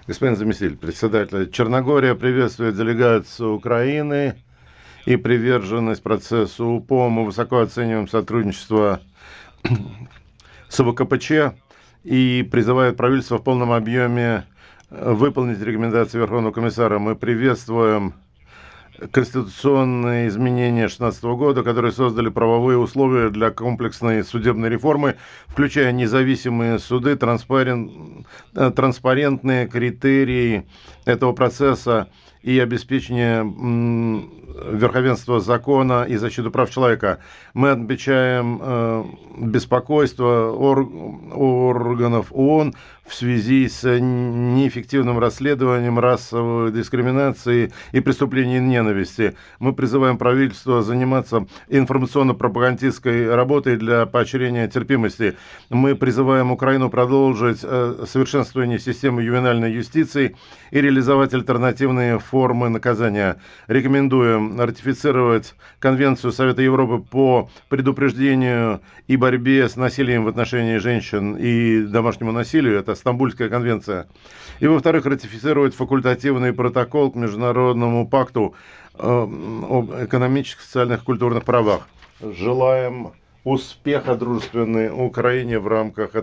Господин заместитель председателя, Черногория приветствует делегацию Украины и приверженность процессу УПО. Мы высоко оцениваем сотрудничество с ВКПЧ и призывает правительство в полном объеме выполнить рекомендации Верховного комиссара. Мы приветствуем конституционные изменения 2016 года, которые создали правовые условия для комплексной судебной реформы, включая независимые суды, транспарентные критерии этого процесса и обеспечение верховенства закона и защиту прав человека. Мы отмечаем беспокойство органов ООН в связи с неэффективным расследованием расовой дискриминации и преступлений ненависти. Мы призываем правительство заниматься информационно-пропагандистской работой для поощрения терпимости. Мы призываем Украину продолжить совершенствование системы ювенальной юстиции и реализовать альтернативные формы наказания. Рекомендуем ратифицировать Конвенцию Совета Европы по предупреждению и борьбе с насилием в отношении женщин и домашнему насилию. Это Стамбульская конвенция. И, во-вторых, ратифицировать факультативный протокол к Международному пакту об экономических, социальных и культурных правах. Желаем успеха дружественной Украине в рамках